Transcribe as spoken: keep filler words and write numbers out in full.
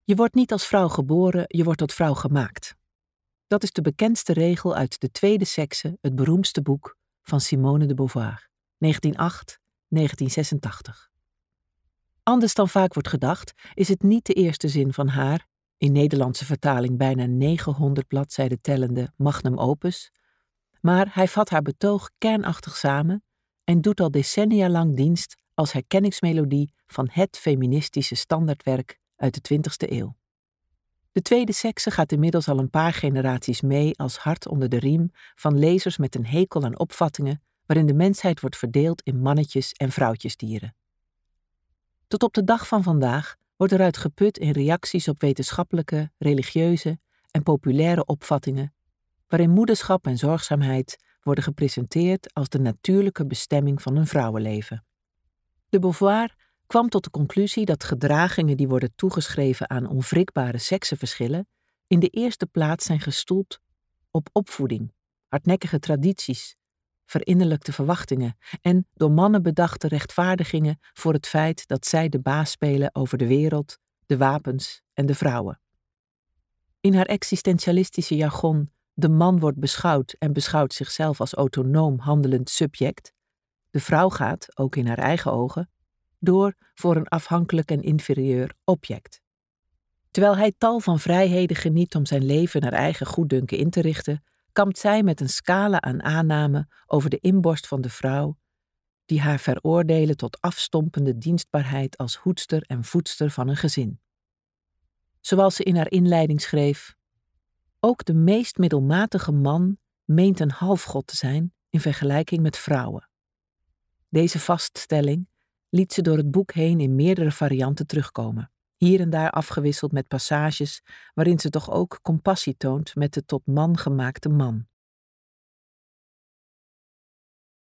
Je wordt niet als vrouw geboren, je wordt tot vrouw gemaakt. Dat is de bekendste regel uit De Tweede Sekse, het beroemdste boek van Simone de Beauvoir, negentien acht negentien zesentachtig. Anders dan vaak wordt gedacht, is het niet de eerste zin van haar, in Nederlandse vertaling bijna negenhonderd bladzijden tellende magnum opus, maar hij vat haar betoog kernachtig samen en doet al decennia lang dienst als herkenningsmelodie van het feministische standaardwerk uit de twintigste eeuw. De Tweede Sekse gaat inmiddels al een paar generaties mee als hart onder de riem van lezers met een hekel aan opvattingen waarin de mensheid wordt verdeeld in mannetjes- en vrouwtjesdieren. Tot op de dag van vandaag wordt eruit geput in reacties op wetenschappelijke, religieuze en populaire opvattingen, waarin moederschap en zorgzaamheid worden gepresenteerd als de natuurlijke bestemming van een vrouwenleven. De Beauvoir kwam tot de conclusie dat gedragingen die worden toegeschreven aan onwrikbare seksenverschillen in de eerste plaats zijn gestoeld op opvoeding, hardnekkige tradities, verinnerlijkte verwachtingen en door mannen bedachte rechtvaardigingen voor het feit dat zij de baas spelen over de wereld, de wapens en de vrouwen. In haar existentialistische jargon de man wordt beschouwd en beschouwt zichzelf als autonoom handelend subject, de vrouw gaat, ook in haar eigen ogen, door voor een afhankelijk en inferieur object. Terwijl hij tal van vrijheden geniet om zijn leven naar eigen goeddunken in te richten, kampt zij met een scala aan aannamen over de inborst van de vrouw, die haar veroordelen tot afstompende dienstbaarheid als hoedster en voedster van een gezin. Zoals ze in haar inleiding schreef: ook de meest middelmatige man meent een halfgod te zijn in vergelijking met vrouwen. Deze vaststelling liet ze door het boek heen in meerdere varianten terugkomen, hier en daar afgewisseld met passages waarin ze toch ook compassie toont met de tot man gemaakte man.